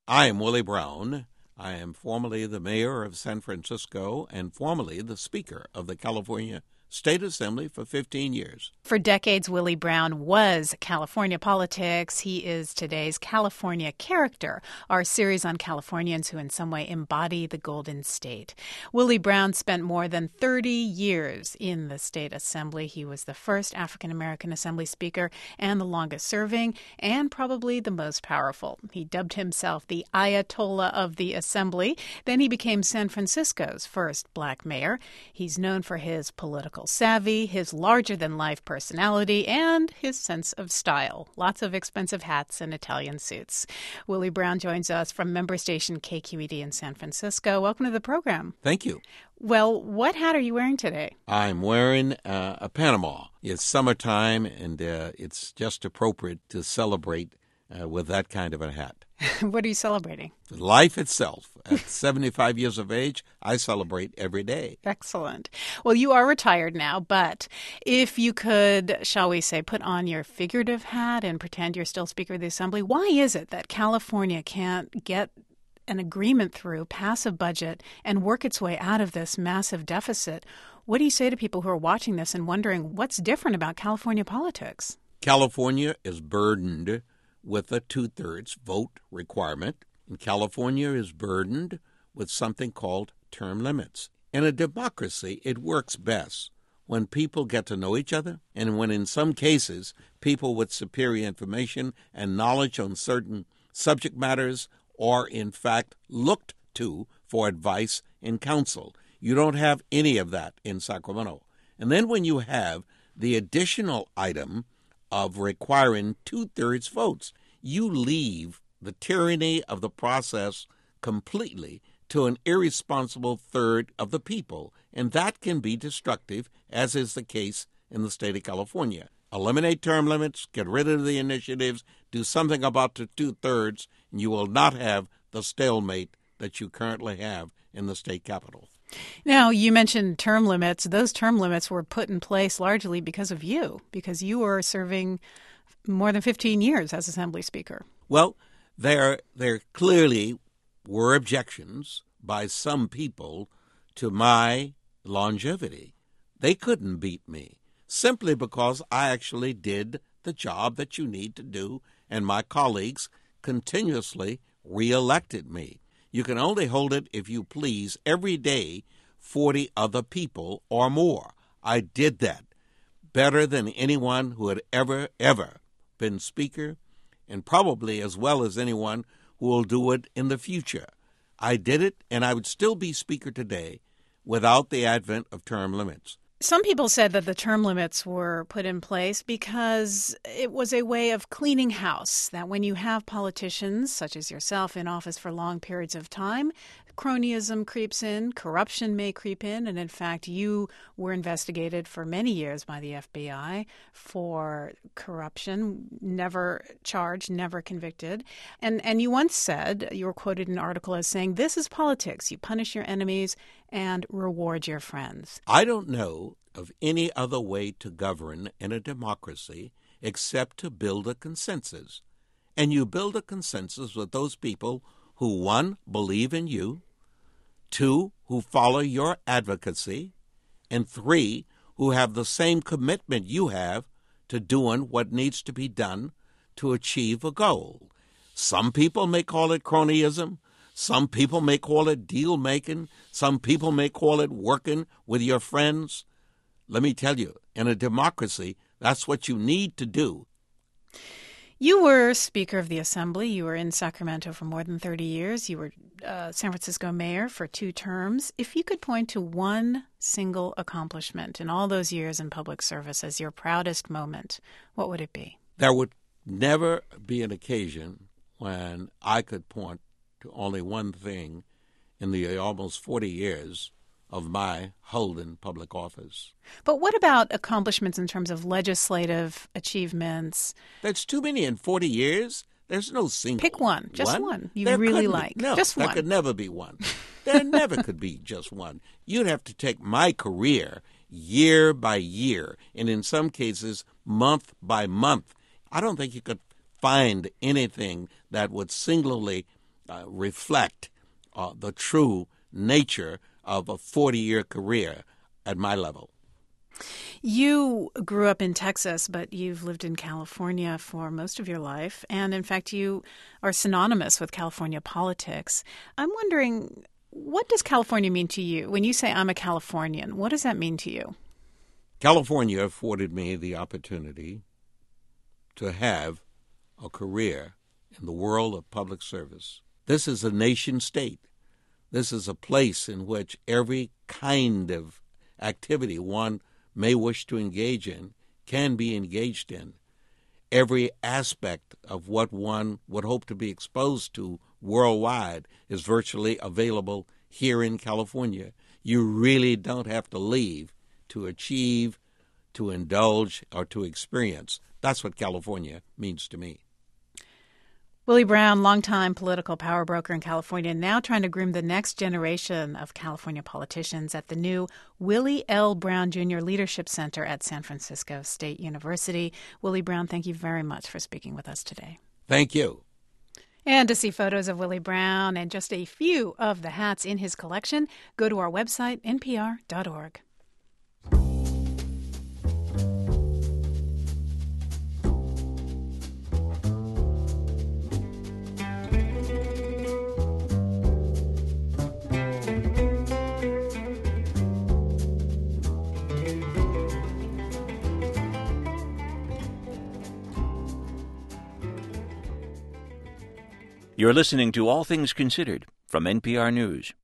I am Willie Brown. I am formerly the mayor of San Francisco and formerly the Speaker of the California State Assembly for 15 years. For decades, Willie Brown was California politics. He is today's California Character, our series on Californians who in some way embody the Golden State. Willie Brown spent more than 30 years in the State Assembly. He was the first African-American Assembly Speaker and the longest serving and probably the most powerful. He dubbed himself the Ayatollah of the Assembly. Then he became San Francisco's first black mayor. He's known for his political savvy, his larger-than-life personality, and his sense of style. Lots of expensive hats and Italian suits. Willie Brown joins us from member station KQED in San Francisco. Welcome to the program. Thank you. Well, what hat are you wearing today? I'm wearing a Panama. It's summertime, and it's just appropriate to celebrate with that kind of a hat. What are you celebrating? Life itself. At 75 years of age, I celebrate every day. Excellent. Well, you are retired now, but if you could, shall we say, put on your figurative hat and pretend you're still Speaker of the Assembly, why is it that California can't get an agreement through, pass a budget, and work its way out of this massive deficit? What do you say to people who are watching this and wondering what's different about California politics? California is burdened with a two-thirds vote requirement, and California is burdened with something called term limits. In a democracy, it works best when people get to know each other and when, in some cases, people with superior information and knowledge on certain subject matters are, in fact, looked to for advice and counsel. You don't have any of that in Sacramento. And then when you have the additional item of requiring two-thirds votes, you leave the tyranny of the process completely to an irresponsible third of the people, and that can be destructive, as is the case in the state of California. Eliminate term limits, get rid of the initiatives, do something about the two-thirds, and you will not have the stalemate that you currently have in the state capitol. Now, you mentioned term limits. Those term limits were put in place largely because of you, because you were serving more than 15 years as Assembly Speaker. Well, there clearly were objections by some people to my longevity. They couldn't beat me simply because I actually did the job that you need to do, and my colleagues continuously reelected me. You can only hold it, if you please, every day 40 other people or more. I did that better than anyone who had ever been Speaker, and probably as well as anyone who will do it in the future. I did it, and I would still be Speaker today without the advent of term limits. Some people said that the term limits were put in place because it was a way of cleaning house, that when you have politicians, such as yourself, in office for long periods of time, cronyism creeps in, corruption may creep in, and in fact, you were investigated for many years by the FBI for corruption, never charged, never convicted. And you once said, you were quoted in an article as saying, "This is politics. You punish your enemies and reward your friends." I don't know of any other way to govern in a democracy except to build a consensus. And you build a consensus with those people who, one, believe in you, two, who follow your advocacy, and three, who have the same commitment you have to doing what needs to be done to achieve a goal. Some people may call it cronyism. Some people may call it deal-making. Some people may call it working with your friends. Let me tell you, in a democracy, that's what you need to do. You were Speaker of the Assembly. You were in Sacramento for more than 30 years. You were San Francisco mayor for 2 terms. If you could point to one single accomplishment in all those years in public service as your proudest moment, what would it be? There would never be an occasion when I could point to only one thing in the almost 40 years of my holding public office. But what about accomplishments in terms of legislative achievements? That's too many in 40 years. There's no single. Pick one, just one you There really couldn't like. Be. No, just there one. could never be one. There never could be just one. You'd have to take my career year by year, and in some cases, month by month. I don't think you could find anything that would singularly reflect the true nature of a 40-year career at my level. You grew up in Texas, but you've lived in California for most of your life. And in fact, you are synonymous with California politics. I'm wondering, what does California mean to you? When you say I'm a Californian, what does that mean to you? California afforded me the opportunity to have a career in the world of public service. This is a nation state. This is a place in which every kind of activity one may wish to engage in can be engaged in. Every aspect of what one would hope to be exposed to worldwide is virtually available here in California. You really don't have to leave to achieve, to indulge, or to experience. That's what California means to me. Willie Brown, longtime political power broker in California, now trying to groom the next generation of California politicians at the new Willie L. Brown Jr. Leadership Center at San Francisco State University. Willie Brown, thank you very much for speaking with us today. Thank you. And to see photos of Willie Brown and just a few of the hats in his collection, go to our website, npr.org. You're listening to All Things Considered from NPR News.